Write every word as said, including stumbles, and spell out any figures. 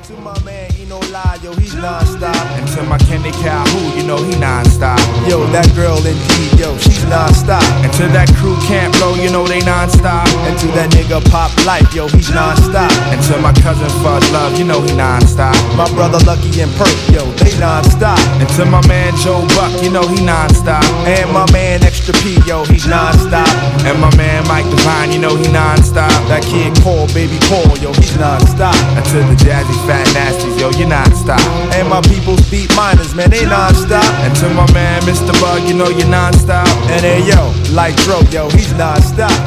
To my man, he no lie, yo, he's non-stop. And to my Kenny Calhoun, you know he non-stop. Yo, that girl indeed, yo, she's non-stop. And to that crew Camp Low, you know they non-stop. And to that nigga Pop Life, yo, he's non-stop. And to my cousin Fuzz Love, you know he non-stop. My brother Lucky and Perk, yo, they non-stop. And to my man Joe Buck, you know he non-stop. And my man Extra P, yo, he's non-stop. And my man Mike Divine, you know he non-stop. That kid Paul, baby Paul, yo, he's non-stop. And to the Jazzy Fat Nasties, yo, you non-stop. And my people's beat miners, man, they non-stop. And to my man Mister Bug, you know you non-stop. And hey yo, like Dro, yo, he's non-stop.